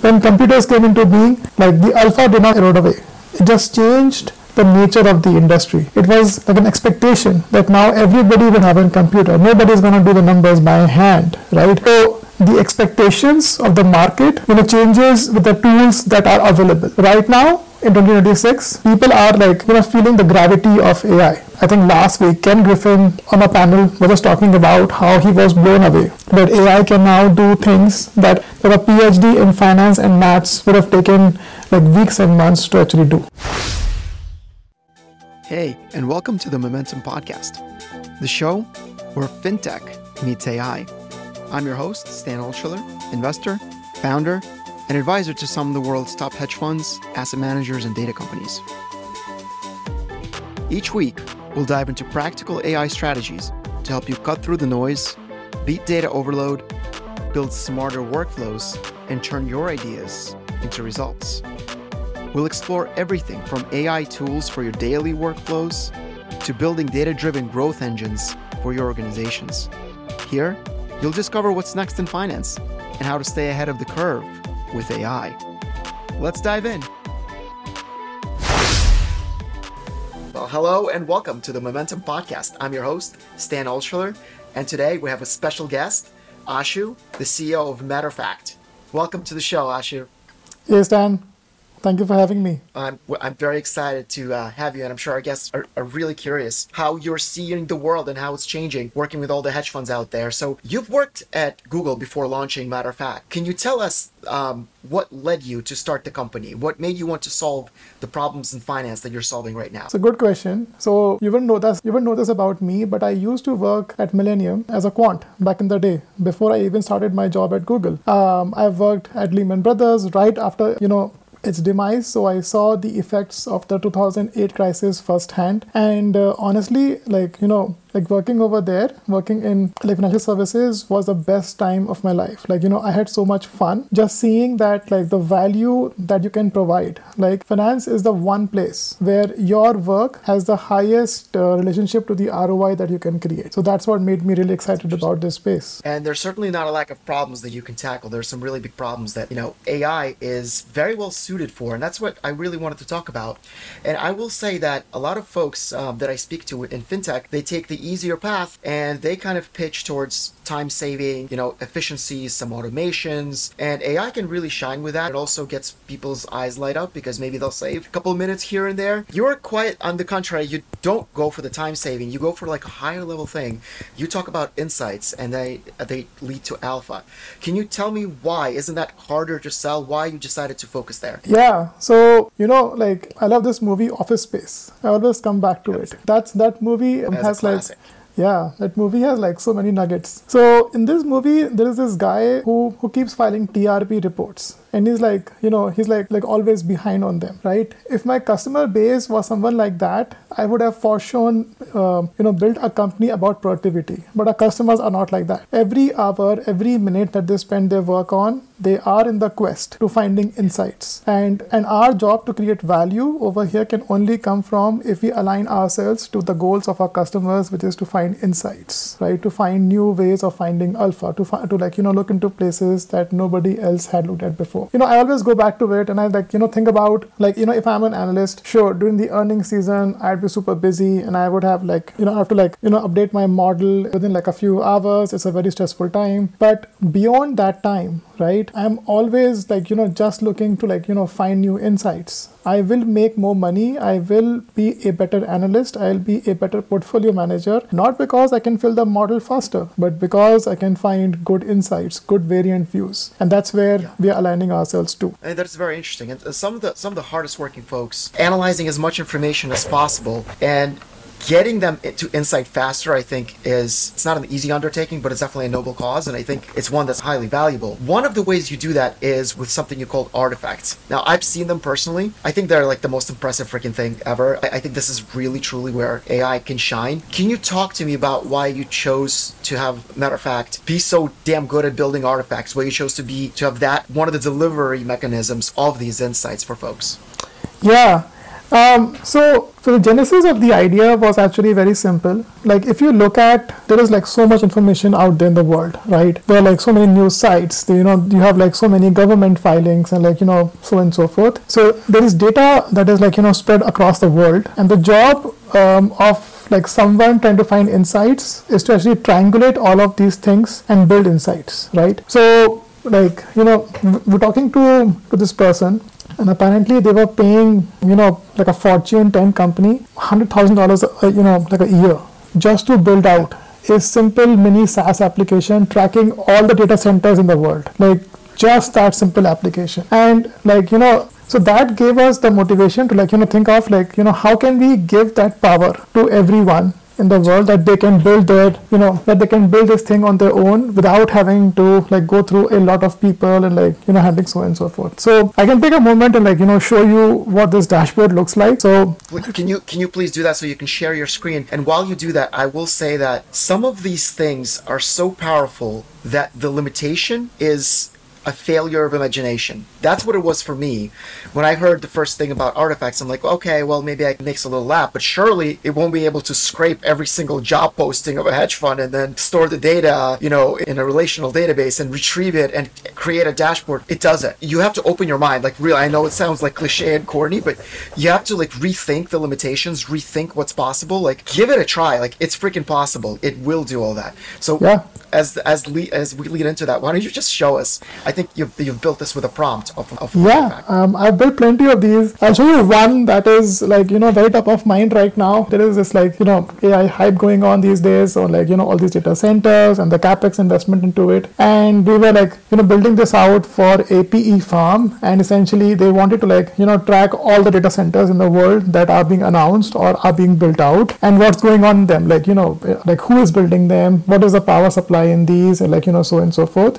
when computers came into being, like the alpha did not erode away. It just changed the nature of the industry. It was like an expectation that now everybody will have a computer. Nobody's going to do the numbers by hand, right? So the expectations of the market, changes with the tools that are available. Right now, in 2026, people are feeling the gravity of AI. I think last week, Ken Griffin on a panel was just talking about how he was blown away. That AI can now do things that a PhD in finance and maths would have taken weeks and months to actually do. Hey, and welcome to the Momentum Podcast, the show where fintech meets AI. I'm your host, Stan Altschuler, investor, founder, and advisor to some of the world's top hedge funds, asset managers, and data companies. Each week, we'll dive into practical AI strategies to help you cut through the noise, beat data overload, build smarter workflows, and turn your ideas into results. We'll explore everything from AI tools for your daily workflows to building data-driven growth engines for your organizations. Here, you'll discover what's next in finance and how to stay ahead of the curve with AI. Let's dive in. Well, hello and welcome to the Momentum Podcast. I'm your host, Stan Altschuler, and today we have a special guest, Ashu, the CEO of MatterFact. Welcome to the show, Ashu. Hey, Stan. Thank you for having me. I'm very excited to have you, and I'm sure our guests are really curious how you're seeing the world and how it's changing, working with all the hedge funds out there. So you've worked at Google before launching MatterFact. Can you tell us what led you to start the company? What made you want to solve the problems in finance that you're solving right now? It's a good question. So you wouldn't know this about me, but I used to work at Millennium as a quant back in the day, before I even started my job at Google. I've worked at Lehman Brothers right after, its demise, so I saw the effects of the 2008 crisis firsthand. And honestly, working over there, working in financial services was the best time of my life. I had so much fun just seeing that the value that you can provide. Finance is the one place where your work has the highest relationship to the ROI that you can create. So that's what made me really excited about this space. And there's certainly not a lack of problems that you can tackle. There's some really big problems that, AI is very well suited for, and that's what I really wanted to talk about. And I will say that a lot of folks that I speak to in fintech, they take the easier path and they kind of pitch towards time saving, efficiencies, some automations, and AI can really shine with that. It also gets people's eyes light up because maybe they'll save a couple of minutes here and there. You're quite on the contrary. You don't go for the time saving. You go for a higher level thing. You talk about insights and they lead to alpha. Can you tell me why? Isn't that harder to sell? Why you decided to focus there? Yeah. So, I love this movie Office Space. I always come back to it. That movie has that movie has so many nuggets. So in this movie, there is this guy who keeps filing TRP reports. And he's he's always behind on them, right? If my customer base was someone like that, I would have for sure, built a company about productivity. But our customers are not like that. Every hour, every minute that they spend their work on, they are in the quest to finding insights. And our job to create value over here can only come from if we align ourselves to the goals of our customers, which is to find insights, right? To find new ways of finding alpha, to look into places that nobody else had looked at before. I always go back to it and I think about if I'm an analyst, sure, during the earnings season, I'd be super busy and I would have I have to update my model within a few hours. It's a very stressful time. But beyond that time, right, I'm always just looking to find new insights. I will make more money. I will be a better analyst. I'll be a better portfolio manager, not because I can fill the model faster, but because I can find good insights, good variant views. And that's where we are aligning ourselves to. And that's very interesting. And some of the hardest working folks, analyzing as much information as possible and getting them to insight faster, I think it's not an easy undertaking, but it's definitely a noble cause, and I think it's one that's highly valuable. One of the ways you do that is with something you call artifacts. Now, I've seen them personally. I think they're the most impressive freaking thing ever. I think this is really, truly where AI can shine. Can you talk to me about why you chose to have MatterFact be so damn good at building artifacts, why you chose to have that one of the delivery mechanisms of these insights for folks? Yeah. So the genesis of the idea was actually very simple. Like if you look at, there is like so much information out there in the world, right? There are like so many news sites, you have like so many government filings and like, so on and so forth. So there is data that is like, spread across the world. And the job of like someone trying to find insights is to actually triangulate all of these things and build insights, right? So like, we're talking to this person, and apparently they were paying, like a Fortune 10 company, $100,000, like a year, just to build out a simple mini SaaS application tracking all the data centers in the world. Like just that simple application. And like, so that gave us the motivation to like, think of like, how can we give that power to everyone in the world, that they can build that they can build this thing on their own without having to like go through a lot of people and like, handling so on and so forth. So I can take a moment and like, show you what this dashboard looks like. So can you please do that so you can share your screen? And while you do that, I will say that some of these things are so powerful that the limitation is a failure of imagination. That's what it was for me. When I heard the first thing about artifacts, I'm like, okay, well, maybe I can make a little app, but surely it won't be able to scrape every single job posting of a hedge fund and then store the data, in a relational database and retrieve it and create a dashboard. It doesn't. You have to open your mind. Like, really, I know it sounds like cliche and corny, but you have to like rethink the limitations, rethink what's possible. Like, give it a try. Like, it's freaking possible. It will do all that. So yeah. As we lead into that, why don't you just show us? I think you've built this with a prompt of yeah. I've built plenty of these. I'll show you one that is like very top of mind right now. There is this like AI hype going on these days on like all these data centers and the capex investment into it. And we were like building this out for a PE firm, and essentially they wanted to like track all the data centers in the world that are being announced or are being built out and what's going on in them. Like like who is building them, what is the power supply in these, and like so on and so forth.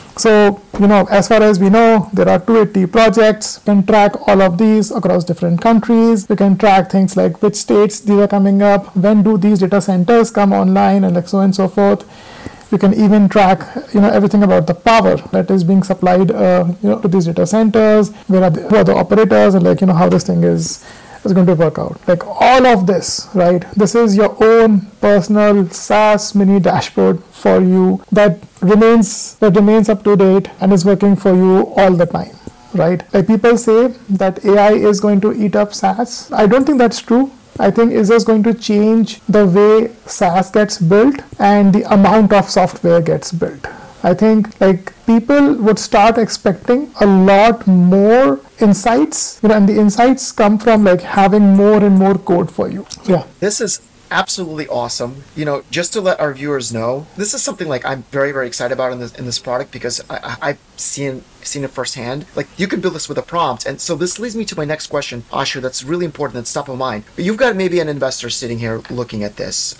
So as far as we know, there are 280 projects. We can track all of these across different countries. We can track things like which states these are coming up, when do these data centers come online, and like so on and so forth. We can even track everything about the power that is being supplied to these data centers, who are the operators, and like how this thing is going to work out. Like all of this, right? This is your own personal SaaS mini dashboard for you that remains up to date and is working for you all the time, right? Like people say that AI is going to eat up SaaS. I don't think that's true. I think it's just going to change the way SaaS gets built and the amount of software gets built. I think like people would start expecting a lot more insights, and the insights come from like having more and more code for you. Yeah. This is absolutely awesome. Just to let our viewers know, this is something like I'm very, very excited about in this product, because I've seen it firsthand. Like you can build this with a prompt. And so this leads me to my next question, Asher, that's really important, that's top of mind. But you've got maybe an investor sitting here looking at this.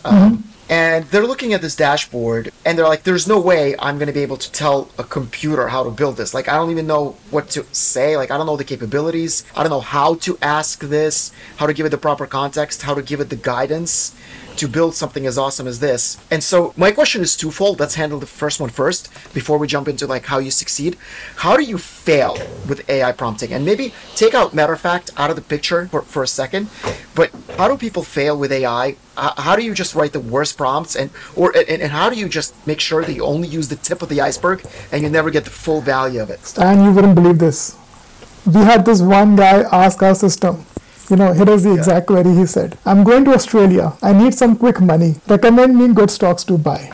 And they're looking at this dashboard and they're like, there's no way I'm going to be able to tell a computer how to build this. Like, I don't even know what to say. Like, I don't know the capabilities. I don't know how to ask this, how to give it the proper context, how to give it the guidance to build something as awesome as this. And so my question is twofold. Let's handle the first one first before we jump into like how you succeed. How do you fail with AI prompting? And maybe take out Matterfact out of the picture for a second, but how do people fail with AI? How do you just write the worst prompts, and how do you just make sure that you only use the tip of the iceberg and you never get the full value of it? Stan, you wouldn't believe this. We had this one guy ask our system, here is the exact query he said. I'm going to Australia. I need some quick money. Recommend me good stocks to buy.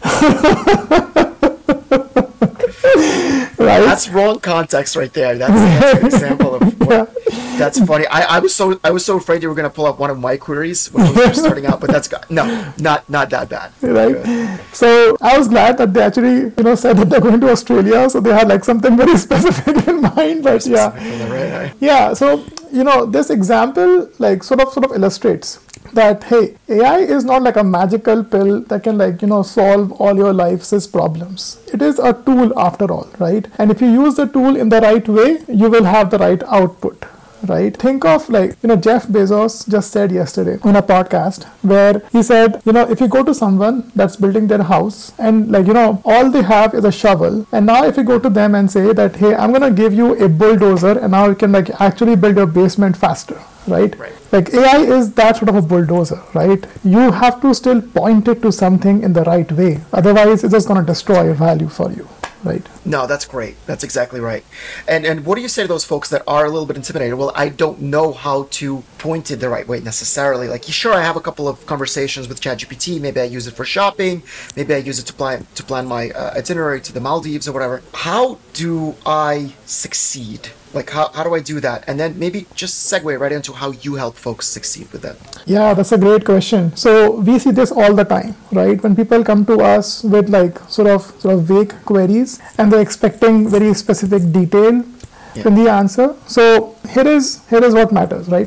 Right? That's wrong context right there. That's an example of what, that's funny. I was so afraid you were going to pull up one of my queries when we were starting out, but not that bad. Right. Good. So I was glad that they actually said that they're going to Australia, so they had like something very specific in mind. But yeah. So this example like sort of illustrates that hey, AI is not like a magical pill that can like solve all your life's problems. It is a tool after all, right? And if you use the tool in the right way, you will have the right output, right? Think of like, Jeff Bezos just said yesterday in a podcast where he said, if you go to someone that's building their house and like, all they have is a shovel. And now if you go to them and say that, hey, I'm going to give you a bulldozer and now you can like actually build your basement faster. Right? Like AI is that sort of a bulldozer, right? You have to still point it to something in the right way. Otherwise, it's just going to destroy value for you, right? No, that's great. That's exactly right. And what do you say to those folks that are a little bit intimidated? Well, I don't know how to point it the right way necessarily. Like, sure, I have a couple of conversations with ChatGPT. Maybe I use it for shopping. Maybe I use it to plan my itinerary to the Maldives or whatever. How do I succeed? Like, how do I do that? And then maybe just segue right into how you help folks succeed with that. Yeah, that's a great question. So we see this all the time, right? When people come to us with like sort of vague queries and they're expecting very specific detail in the answer. So here is what matters, right?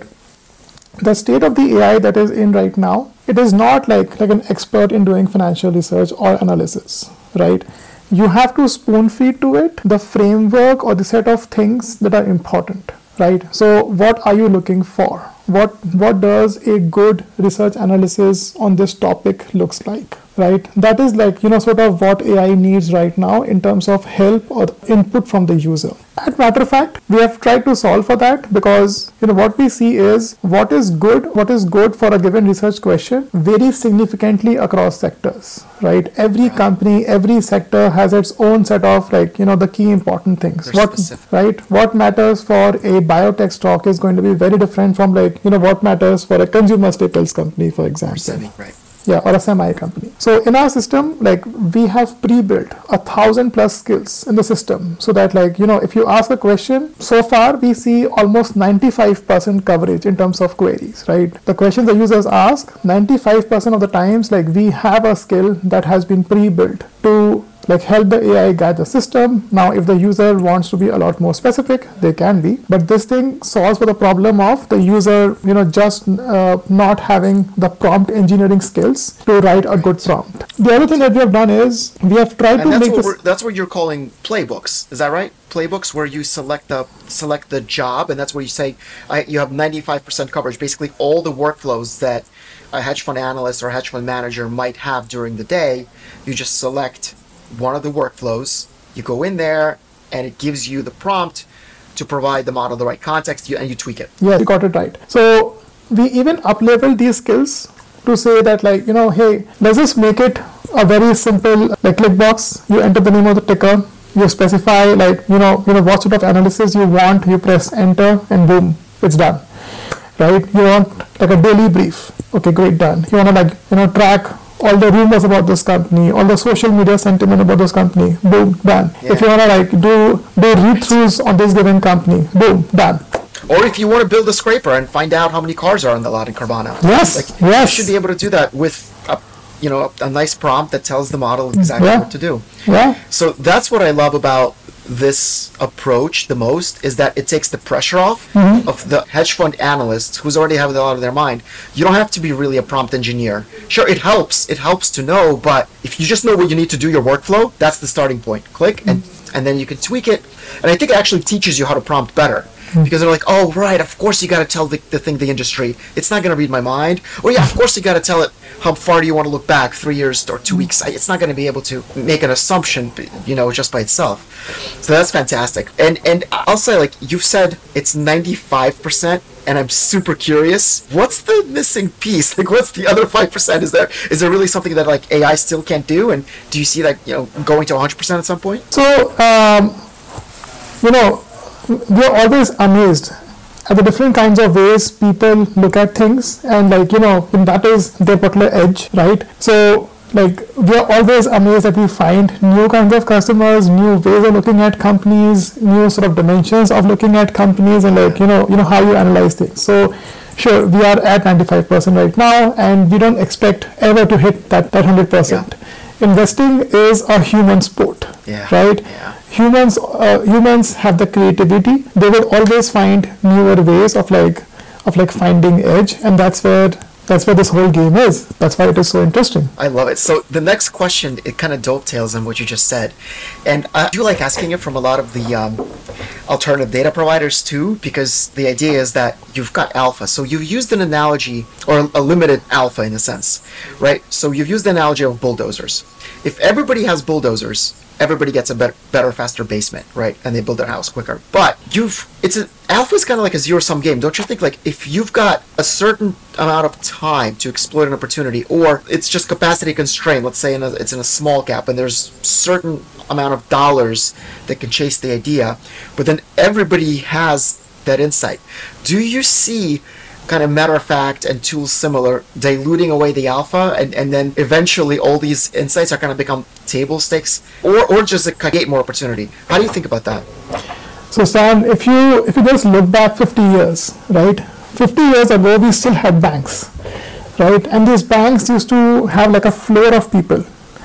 The state of the AI that is in right now, it is not like an expert in doing financial research or analysis, right? You have to spoon feed to it the framework or the set of things that are important, right? So what are you looking for? What does a good research analysis on this topic looks like, right? That is like, sort of what AI needs right now in terms of help or input from the user. As a matter of fact, we have tried to solve for that because, what we see is what is good for a given research question varies significantly across sectors, right? Every company, every sector has its own set of like, the key important things. What matters for a biotech stock is going to be very different from like, what matters for a consumer staples company, for example. Yeah, or a semi company. So in our system, like we have pre-built 1,000+ skills in the system so that like, if you ask a question, so far we see almost 95% coverage in terms of queries, right? The questions the users ask, 95% of the times, like we have a skill that has been pre-built to like help the AI guide the system. Now, if the user wants to be a lot more specific, they can be. But this thing solves for the problem of the user, just not having the prompt engineering skills to write a good prompt. The other thing that we have done is we have tried to make this. That's what you're calling playbooks. Is that right? Playbooks where you select the job, and that's where you say you have 95% coverage. Basically, all the workflows that a hedge fund analyst or hedge fund manager might have during the day, you just select one of the workflows, you go in there, and it gives you the prompt to provide the model the right context, and you tweak it. Yeah, you got it right. So we even up-level these skills to say that like, hey, let's just make it a very simple like click box. You enter the name of the ticker, you specify like, what sort of analysis you want, you press enter, and boom, it's done. Right? You want like a daily brief. Okay, great, done. You want to like, track all the rumors about this company, all the social media sentiment about this company, boom, done. Yeah. If you want to like do read-throughs on this given company, boom, done. Or if you want to build a scraper and find out how many cars are on the lot in Carvana. Yes. You should be able to do that with a nice prompt that tells the model exactly what to do. Yeah. So that's what I love about this approach the most, is that it takes the pressure off of the hedge fund analyst who's already having a lot of their mind. You don't have to be really a prompt engineer. Sure, it helps to know, but if you just know what you need to do your workflow, that's the starting point. Click and then you can tweak it. And I think it actually teaches you how to prompt better. Because they're like, oh, right, of course you got to tell the industry. It's not going to read my mind. Or yeah, of course you got to tell it how far do you want to look back, 3 years or 2 weeks. It's not going to be able to make an assumption, just by itself. So that's fantastic. And I'll say, like, you've said it's 95%, and I'm super curious. What's the missing piece? Like, what's the other 5%? Is there really something that, like, AI still can't do? And do you see that, going to 100% at some point? So, we're always amazed at the different kinds of ways people look at things, and like, and that is their particular edge, right? So like, we're always amazed that we find new kinds of customers, new ways of looking at companies, new sort of dimensions of looking at companies, and like, how you analyze things. So sure, we are at 95% right now, and we don't expect ever to hit that 100%. Yeah. Investing is a human sport, right? Yeah. Humans have the creativity. They will always find newer ways of finding edge, and that's where That's what this whole game is. That's why it is so interesting. I love it. So the next question, it kind of dovetails on what you just said. And I do like asking it from a lot of the alternative data providers too, because the idea is that you've got alpha. So you've used an analogy, or a limited alpha in a sense, right? So you've used the analogy of bulldozers. If everybody has bulldozers, everybody gets a better, faster basement, right? And they build their house quicker. But alpha is kind of like a zero-sum game, don't you think? Like, if you've got a certain amount of time to exploit an opportunity, or it's just capacity constrained, let's say it's in a small cap, and there's certain amount of dollars that can chase the idea, but then everybody has that insight. Do you see kind of matter of fact and tools similar diluting away the alpha, and then eventually all these insights are going to become table stakes, or just create more opportunity? How do you think about that? So Stan, if you just look back 50 years, right? 50 years ago we still had banks, right? And these banks used to have like a floor of people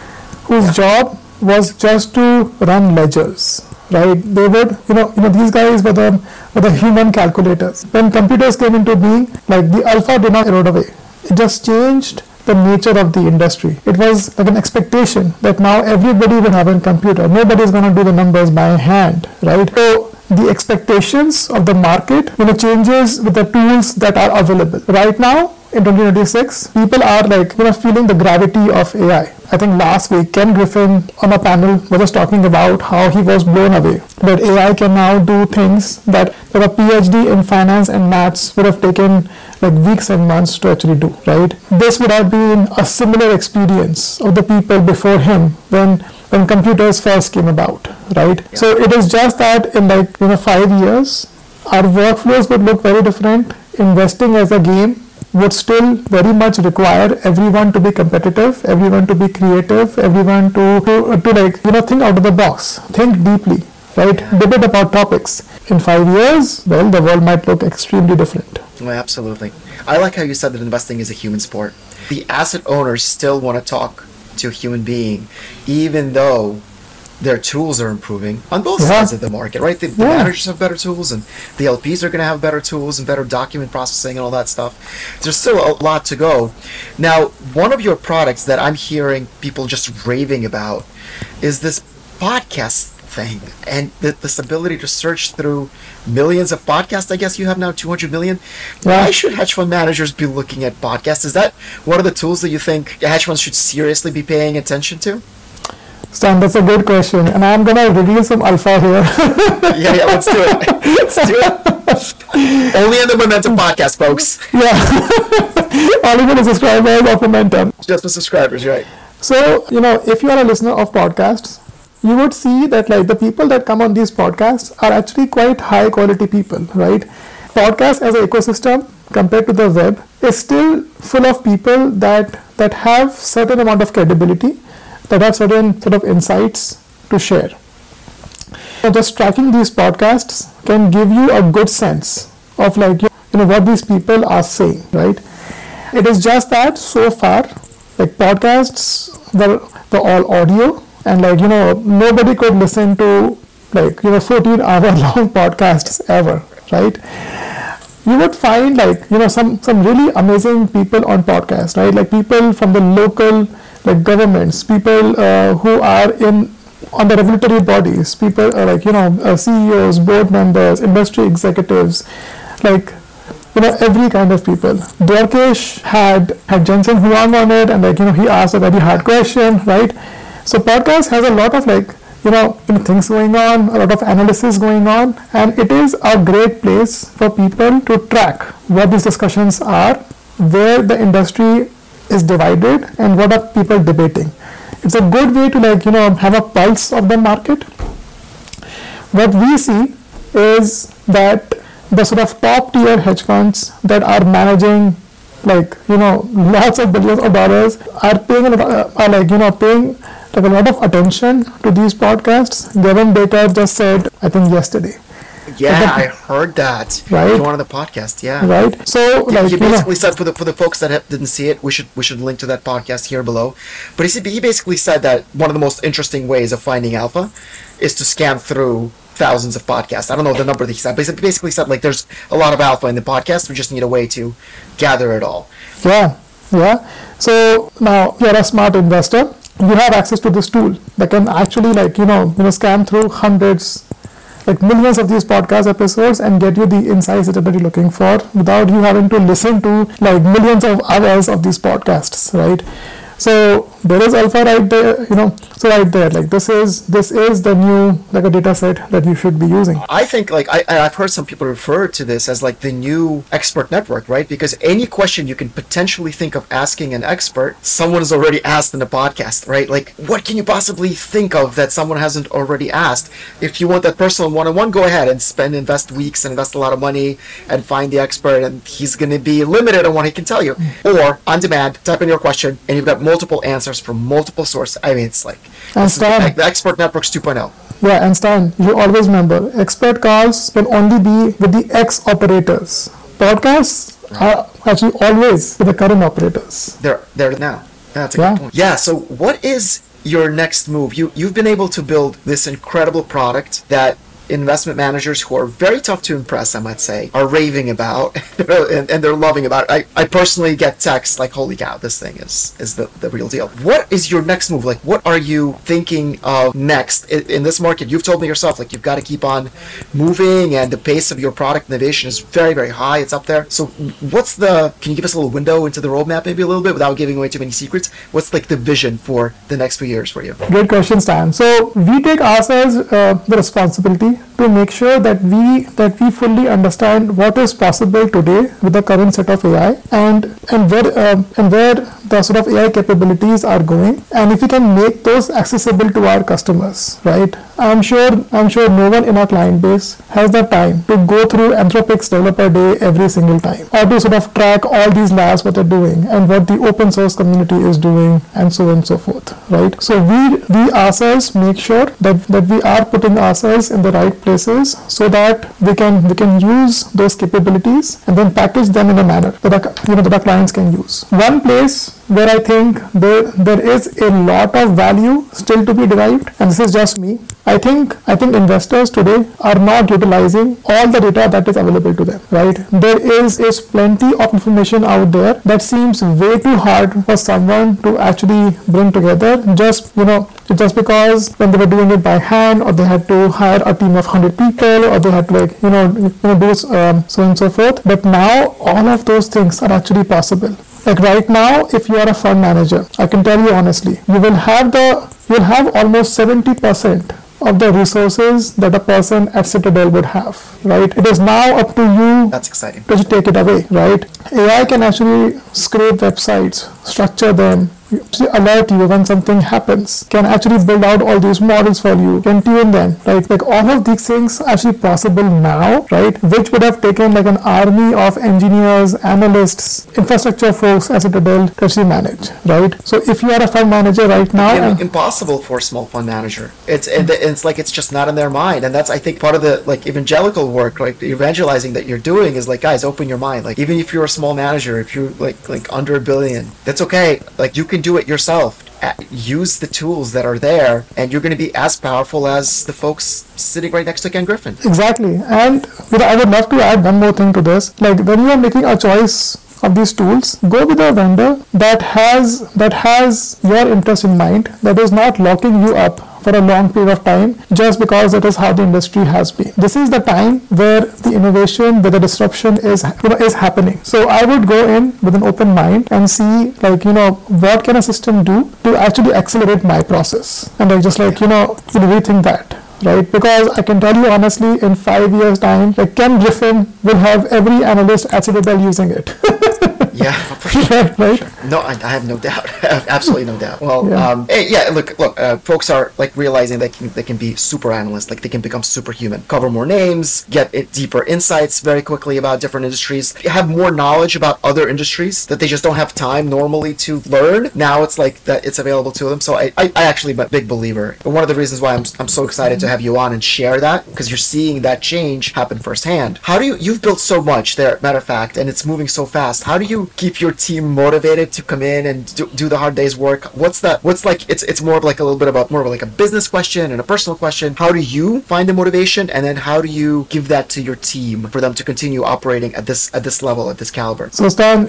whose job was just to run ledgers, right? They would, these guys were the human calculators. When computers came into being, like, the alpha did not erode away. It just changed the nature of the industry. It was like an expectation that now everybody will have a computer. Nobody's going to do the numbers by hand, right? So the expectations of the market, changes with the tools that are available. Right now, in 2026, people are like, feeling the gravity of AI. I think last week, Ken Griffin on a panel was just talking about how he was blown away. That AI can now do things that a PhD in finance and maths would have taken like weeks and months to actually do, right? This would have been a similar experience of the people before him when computers first came about, right? Yeah. So it is just that in 5 years, our workflows would look very different. Investing as a game would still very much require everyone to be competitive, everyone to be creative, everyone to think out of the box, think deeply, right? Debate about topics. In 5 years, well, the world might look extremely different. Well, absolutely. I like how you said that investing is a human sport. The asset owners still want to talk to a human being, even though their tools are improving on both sides of the market, right? The managers have better tools, and the LPs are going to have better tools and better document processing and all that stuff. There's still a lot to go. Now, one of your products that I'm hearing people just raving about is this podcast thing, and this ability to search through millions of podcasts. I guess you have now 200 million. Why should hedge fund managers be looking at podcasts? Is that one of the tools that you think hedge funds should seriously be paying attention to? Stan, that's a good question, and I'm gonna reveal some alpha here. yeah, let's do it. Let's do it. Only in the Momentum podcast, folks. Yeah, only for the subscribers of Momentum. Just for subscribers, right? So, if you are a listener of podcasts, you would see that the people that come on these podcasts are actually quite high quality people, right? Podcast as an ecosystem compared to the web is still full of people that have certain amount of credibility, that have certain sort of insights to share. So just tracking these podcasts can give you a good sense of what these people are saying, right? It is just that so far, podcasts were all audio, and nobody could listen to 14-hour long podcasts ever, right? You would find some really amazing people on podcasts, right? Like people from the local governments, people who are on the regulatory bodies, people CEOs, board members, industry executives, every kind of people. Dwarkesh had Jensen Huang on it, and he asked a very hard question, right? So podcast has a lot of things going on, a lot of analysis going on, and it is a great place for people to track what these discussions are, where the industry is divided, and what are people debating. It's a good way to have a pulse of the market. What we see is that the sort of top tier hedge funds that are managing lots of billions of dollars are paying a lot of attention to these podcasts. Gavin Baker just said, I think yesterday. Yeah, I heard that. Right. In one of the podcasts. Yeah. Right. So he basically said for the folks that didn't see it, we should link to that podcast here below. But he basically said that one of the most interesting ways of finding alpha is to scan through thousands of podcasts. I don't know the number that he said, but he basically said like there's a lot of alpha in the podcast. We just need a way to gather it all. Yeah. So now you're a smart investor. You have access to this tool that can actually scan through hundreds, like millions of these podcast episodes and get you the insights that you're looking for without you having to listen to like millions of hours of these podcasts, right? So there is alpha right there, so right there, like this is the new like a data set that you should be using. I think like I've heard some people refer to this as like the new expert network, right? Because any question you can potentially think of asking an expert, someone has already asked in a podcast, right? Like what can you possibly think of that someone hasn't already asked? If you want that personal one-on-one, go ahead and invest weeks and invest a lot of money and find the expert, and he's going to be limited on what he can tell you. Or on demand, type in your question and you've got multiple answers from multiple sources. I mean, it's like the Expert Networks 2.0. Yeah, and Stan, you always remember, expert calls can only be with the ex-operators. Podcasts are actually always with the current operators. They're now. That's a good point. Yeah, so what is your next move? You've been able to build this incredible product that investment managers who are very tough to impress, I might say, are raving about and they're loving about it. I personally get texts like, holy cow, this thing is the real deal. What is your next move? Like, what are you thinking of next in this market? You've told me yourself, like, you've got to keep on moving and the pace of your product innovation is very, very high. It's up there. So can you give us a little window into the roadmap maybe a little bit without giving away too many secrets? What's like the vision for the next few years for you? Great question, Stan. So we take ourselves the responsibility to make sure that we fully understand what is possible today with the current set of AI and where the sort of AI capabilities are going, and if we can make those accessible to our customers, right? I'm sure no one in our client base has the time to go through Anthropic's Developer Day every single time, or to sort of track all these labs, what they're doing and what the open source community is doing, and so on and so forth, right? So we ourselves make sure that we are putting ourselves in the right places so that we can use those capabilities and then package them in a manner that our clients can use. One place where I think there is a lot of value still to be derived, and this is just me, I think investors today are not utilizing all the data that is available to them, right? There is plenty of information out there that seems way too hard for someone to actually bring together just because when they were doing it by hand, or they had to hire a team of 100 people, or they had to do so and so forth. But now all of those things are actually possible. Like right now, if you are a fund manager, I can tell you honestly, you'll have almost 70% of the resources that a person at Citadel would have, right? It is now up to you. That's exciting. To take it away, right? AI can actually scrape websites, structure them, alert you when something happens, can actually build out all these models for you, can tune them, right? Like all of these things are actually possible now, right? Which would have taken like an army of engineers, analysts, infrastructure folks at Citadel to actually manage, right? So if you are a fund manager right now, impossible for a small fund manager. It's like it's just not in their mind, and that's I think part of the like evangelical work, like the evangelizing that you're doing is like, guys, open your mind. Like even if you're a small manager, if you're like under $1 billion, that's okay. Like you can do it yourself. Use the tools that are there, and you're going to be as powerful as the folks sitting right next to Ken Griffin. Exactly. And I would love to add one more thing to this. Like when you are making a choice of these tools, go with a vendor that has your interest in mind, that is not locking you up for a long period of time just because that is how the industry has been. This is the time where the innovation, where the disruption is happening. So I would go in with an open mind and see what can a system do to actually accelerate my process, and I just rethink that. Right, because I can tell you honestly, in 5 years' time, like Ken Griffin will have every analyst at Citadel using it. Yeah, for sure. Right? No, I have no doubt. Absolutely no doubt. Well, look, folks are like realizing they can be super analysts, like they can become superhuman, cover more names, get deeper insights very quickly about different industries, have more knowledge about other industries that they just don't have time normally to learn. Now it's like that it's available to them. So I actually am a big believer. But one of the reasons why I'm so excited to have you on and share that, because you're seeing that change happen firsthand. How do you've built so much there, matter of fact, and it's moving so fast. How do you you keep your team motivated to come in and do the hard day's work? What's like, it's more of like a little bit about more of like a business question and a personal question. How do you find the motivation, and then how do you give that to your team for them to continue operating at this level, at this caliber? So Stan,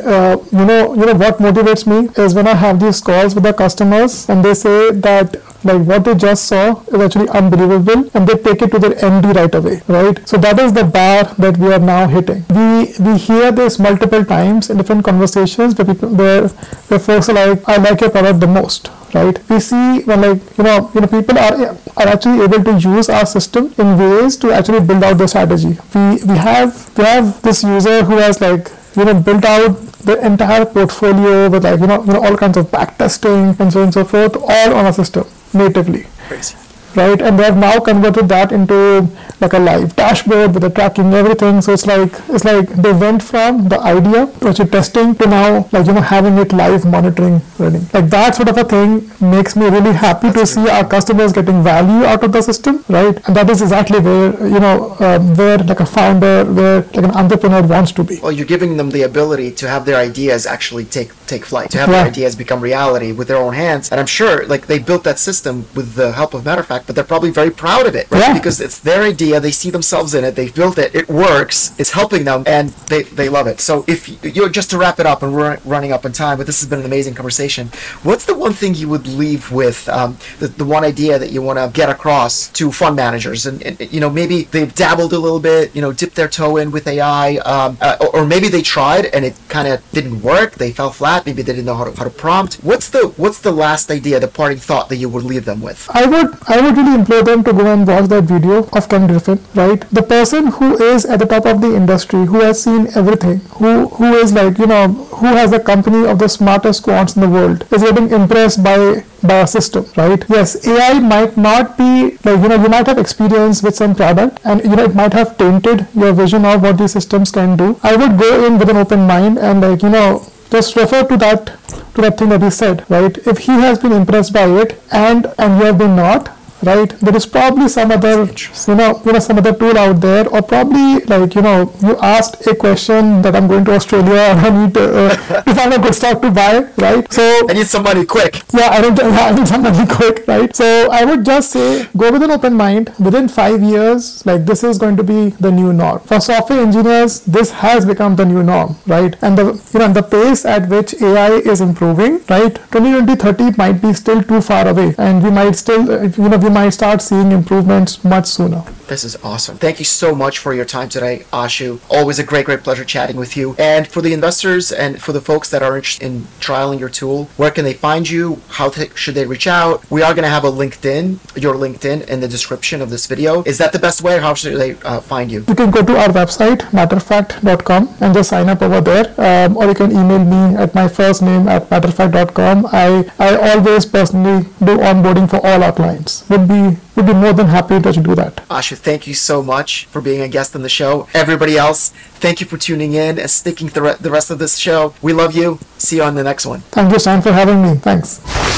what motivates me is when I have these calls with the customers and they say that like what they just saw is actually unbelievable, and they take it to their MD right away, right? So that is the bar that we are now hitting. We hear this multiple times in different conversations where folks are like, I like your product the most, right? We see when people are actually able to use our system in ways to actually build out the strategy. We have this user who has built out the entire portfolio with all kinds of back testing and so on and so forth, all on a system natively. Crazy. Right, and they have now converted that into like a live dashboard with the tracking everything. So it's like they went from the idea to actually testing to now having it live monitoring running. Like that sort of a thing makes me really happy to see our customers getting value out of the system, right? And that is exactly where where like a founder, where like an entrepreneur wants to be. Well, you're giving them the ability to have their ideas actually take flight, to have their ideas become reality with their own hands. And I'm sure like they built that system with the help of Matterfact, but they're probably very proud of it, right? Yeah. Because it's their idea, they see themselves in it, they've built it, it works, it's helping them, and they love it. So if you're, just to wrap it up, and we're running up in time, but this has been an amazing conversation, what's the one thing you would leave with, the one idea that you want to get across to fund managers? And maybe they've dabbled a little bit, dipped their toe in with AI, or maybe they tried and it kind of didn't work, they fell flat, maybe they didn't know how to prompt. What's the last idea, the parting thought that you would leave them with? I would really implore them to go and watch that video of Ken Griffin, right? The person who is at the top of the industry, who has seen everything, who is who has the company of the smartest quants in the world, is getting impressed by a system, right? Yes, AI might not be you might have experience with some product, and it might have tainted your vision of what these systems can do. I would go in with an open mind and just refer to that thing that he said, right? If he has been impressed by it and you have been not, right, there is probably some other some other tool out there, or probably you asked a question that I'm going to Australia and I need to find a good stock to buy, right? So I need some money quick. Yeah, I need some money quick, right? So I would just say go with an open mind. Within 5 years, this is going to be the new norm. For software engineers, this has become the new norm, right? And the pace at which AI is improving, right? 2030 might be still too far away, and we might still we might start seeing improvements much sooner. This is awesome. Thank you so much for your time today, Ashu. Always a great pleasure chatting with you. And for the investors and for the folks that are interested in trialing your tool, where can they find you? How should they reach out? We are going to have your LinkedIn in the description of this video. Is that the best way, or how should they find you? You can go to our website, matterfact.com, and just sign up over there. Or you can email me at my first name @matterfact.com. I always personally do onboarding for all our clients. Would be more than happy to do that. Ashu, thank you so much for being a guest on the show. Everybody else, thank you for tuning in and sticking through the rest of this show. We love you. See you on the next one. Thank you, Stan, for having me. Thanks.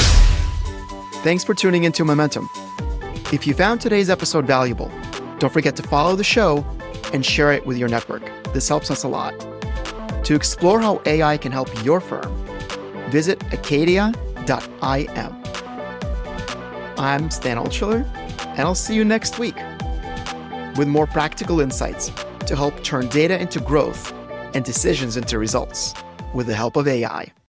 Thanks for tuning into Momentum. If you found today's episode valuable, don't forget to follow the show and share it with your network. This helps us a lot. To explore how AI can help your firm, visit acadia.im. I'm Stan Altschuler, and I'll see you next week with more practical insights to help turn data into growth and decisions into results with the help of AI.